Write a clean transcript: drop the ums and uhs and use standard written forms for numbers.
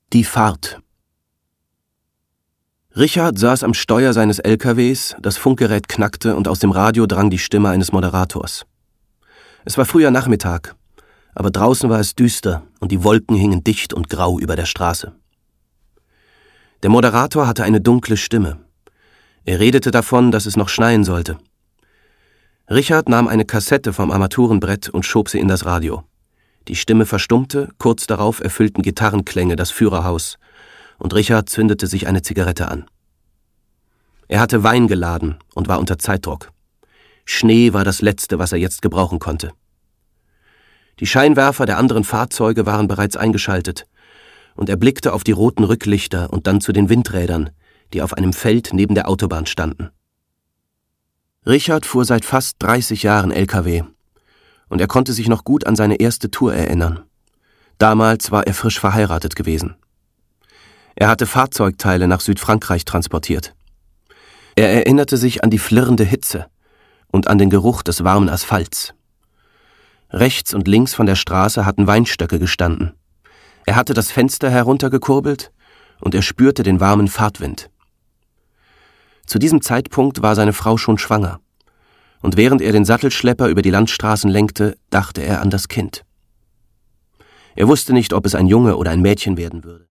Die Fahrt. Richard saß am Steuer seines LKWs, das Funkgerät knackte und aus dem Radio drang die Stimme eines Moderators. Es war früher Nachmittag, aber draußen war es düster und die Wolken hingen dicht und grau über der Straße. Der Moderator hatte eine dunkle Stimme. Er redete davon, dass es noch schneien sollte. Richard nahm eine Kassette vom Armaturenbrett und schob sie in das Radio. Die Stimme verstummte, kurz darauf erfüllten Gitarrenklänge das Führerhaus, und Richard zündete sich eine Zigarette an. Er hatte Wein geladen und war unter Zeitdruck. Schnee war das Letzte, was er jetzt gebrauchen konnte. Die Scheinwerfer der anderen Fahrzeuge waren bereits eingeschaltet, und er blickte auf die roten Rücklichter und dann zu den Windrädern, die auf einem Feld neben der Autobahn standen. Richard fuhr seit fast 30 Jahren LKW, und er konnte sich noch gut an seine erste Tour erinnern. Damals war er frisch verheiratet gewesen. Er hatte Fahrzeugteile nach Südfrankreich transportiert. Er erinnerte sich an die flirrende Hitze und an den Geruch des warmen Asphalts. Rechts und links von der Straße hatten Weinstöcke gestanden. Er hatte das Fenster heruntergekurbelt und er spürte den warmen Fahrtwind. Zu diesem Zeitpunkt war seine Frau schon schwanger. Und während er den Sattelschlepper über die Landstraßen lenkte, dachte er an das Kind. Er wusste nicht, ob es ein Junge oder ein Mädchen werden würde.